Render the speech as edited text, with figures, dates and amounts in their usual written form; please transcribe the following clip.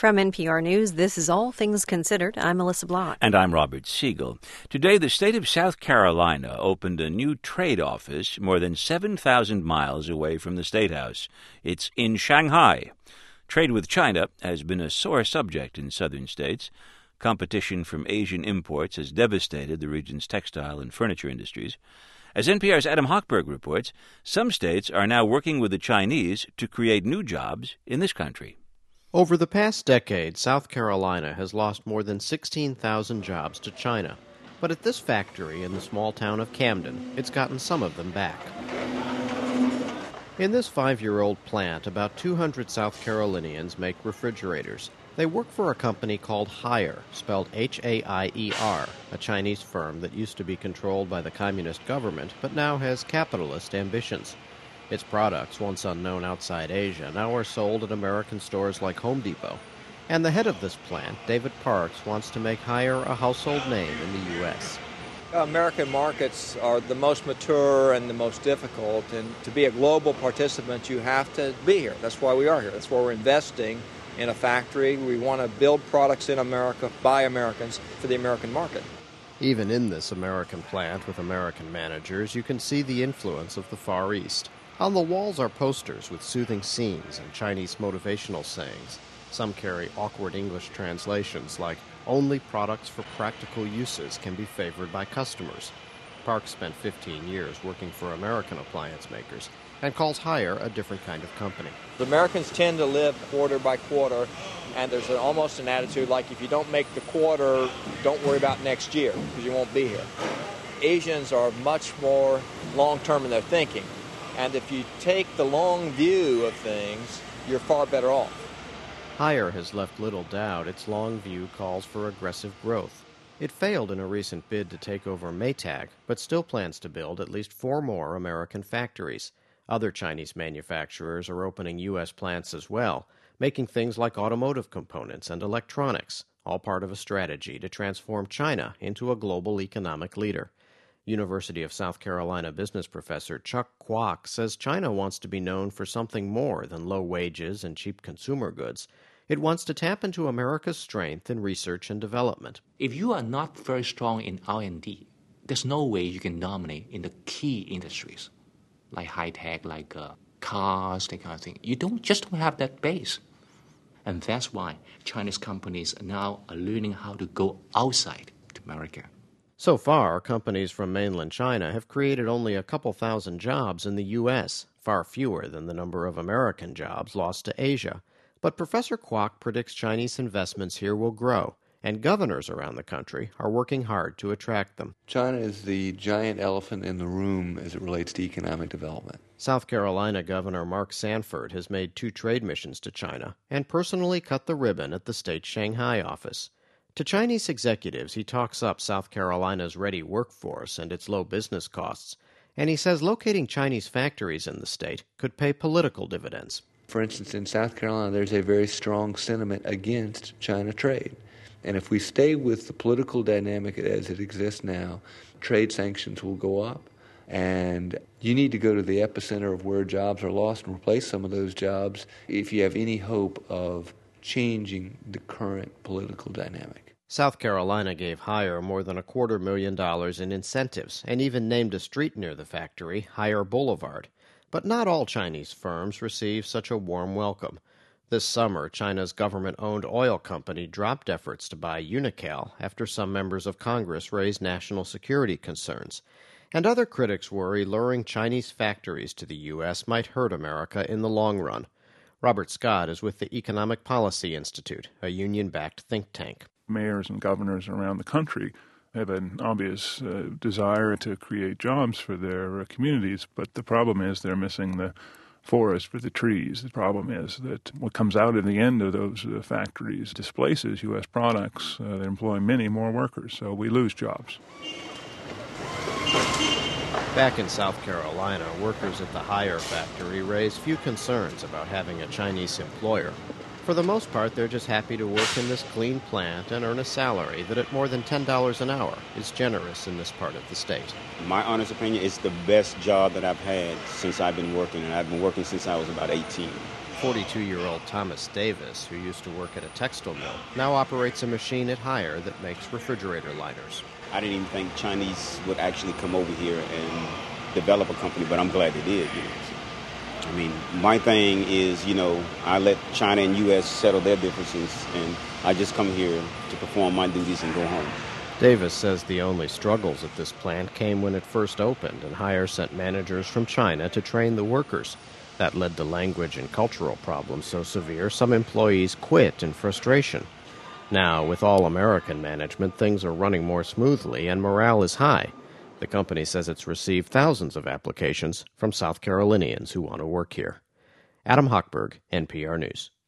From NPR News, this is All Things Considered. I'm Melissa Block. And I'm Robert Siegel. Today, the state of South Carolina opened a new trade office more than 7,000 miles away from the State House. It's in Shanghai. Trade with China has been a sore subject in southern states. Competition from Asian imports has devastated the region's textile and furniture industries. As NPR's Adam Hochberg reports, some states are now working with the Chinese to create new jobs in this country. Over the past decade, South Carolina has lost more than 16,000 jobs to China. But at this factory in the small town of Camden, it's gotten some of them back. In this 5-year-old plant, about 200 South Carolinians make refrigerators. They work for a company called Haier, spelled H-A-I-E-R, a Chinese firm that used to be controlled by the communist government, but now has capitalist ambitions. Its products, once unknown outside Asia, now are sold at American stores like Home Depot. And the head of this plant, David Parks, wants to make Haier a household name in the U.S. American markets are the most mature and the most difficult, and to be a global participant, you have to be here. That's why we are here. That's why we're investing in a factory. We want to build products in America by Americans for the American market. Even in this American plant with American managers, you can see the influence of the Far East. On the walls are posters with soothing scenes and Chinese motivational sayings. Some carry awkward English translations like, "Only products for practical uses can be favored by customers." Parks spent 15 years working for American appliance makers and calls Haier a different kind of company. The Americans tend to live quarter by quarter, and there's almost an attitude like if you don't make the quarter, don't worry about next year because you won't be here. Asians are much more long-term in their thinking, and if you take the long view of things, you're far better off. Haier has left little doubt its long view calls for aggressive growth. It failed in a recent bid to take over Maytag, but still plans to build at least 4 more American factories. Other Chinese manufacturers are opening U.S. plants as well, making things like automotive components and electronics, all part of a strategy to transform China into a global economic leader. University of South Carolina business professor Chuck Kwok says China wants to be known for something more than low wages and cheap consumer goods. It wants to tap into America's strength in research and development. If you are not very strong in R&D, there's no way you can dominate in the key industries, like high-tech, like cars, that kind of thing. You don't have that base. And that's why Chinese companies now are learning how to go outside to America. So far, companies from mainland China have created only a couple thousand jobs in the U.S., far fewer than the number of American jobs lost to Asia. But Professor Kwok predicts Chinese investments here will grow, and governors around the country are working hard to attract them. China is the giant elephant in the room as it relates to economic development. South Carolina Governor Mark Sanford has made 2 trade missions to China and personally cut the ribbon at the state's Shanghai office. To Chinese executives, he talks up South Carolina's ready workforce and its low business costs, and he says locating Chinese factories in the state could pay political dividends. For instance, in South Carolina, there's a very strong sentiment against China trade. And if we stay with the political dynamic as it exists now, trade sanctions will go up. And you need to go to the epicenter of where jobs are lost and replace some of those jobs if you have any hope of changing the current political dynamic. South Carolina gave Haier more than $250,000 in incentives and even named a street near the factory Haier Boulevard. But not all Chinese firms receive such a warm welcome. This summer, China's government-owned oil company dropped efforts to buy Unocal after some members of Congress raised national security concerns. And other critics worry luring Chinese factories to the U.S. might hurt America in the long run. Robert Scott is with the Economic Policy Institute, a union-backed think tank. Mayors and governors around the country have an obvious desire to create jobs for their communities, but the problem is they're missing the forest for the trees. The problem is that what comes out at the end of those factories displaces U.S. products that employ many more workers, so we lose jobs. Back in South Carolina, workers at the Haier factory raise few concerns about having a Chinese employer. For the most part, they're just happy to work in this clean plant and earn a salary that at more than $10 an hour is generous in this part of the state. My honest opinion, it's the best job that I've had since I've been working, and I've been working since I was about 18. 42-year-old Thomas Davis, who used to work at a textile mill, now operates a machine at Haier that makes refrigerator liners. I didn't even think Chinese would actually come over here and develop a company, but I'm glad they did. So, I mean, my thing is, I let China and U.S. settle their differences, and I just come here to perform my duties and go home. Davis says the only struggles at this plant came when it first opened, and Haier sent managers from China to train the workers. That led to language and cultural problems so severe some employees quit in frustration. Now, with all American management, things are running more smoothly and morale is high. The company says it's received thousands of applications from South Carolinians who want to work here. Adam Hochberg, NPR News.